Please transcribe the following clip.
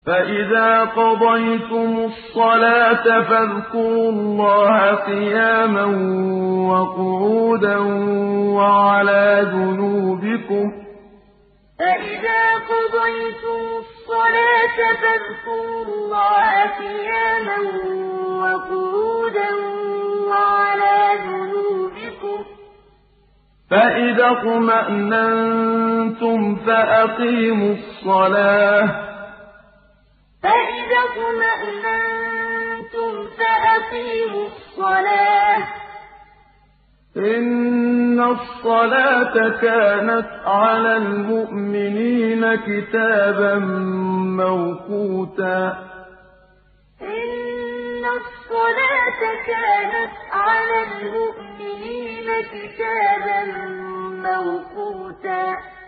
فإذا قضيتم الصلاة فاذكروا الله قياما وقعودا وعلى جنوبكم فإذا قضيتم الصلاة فاذكروا الله قياما وقعودا وعلى جنوبكم فإذا اطمأننتم فأقيموا الصلاة إن الصلاة كانت على المؤمنين كتابا موقوتا إن الصلاة كانت على المؤمنين كتابا موقوتا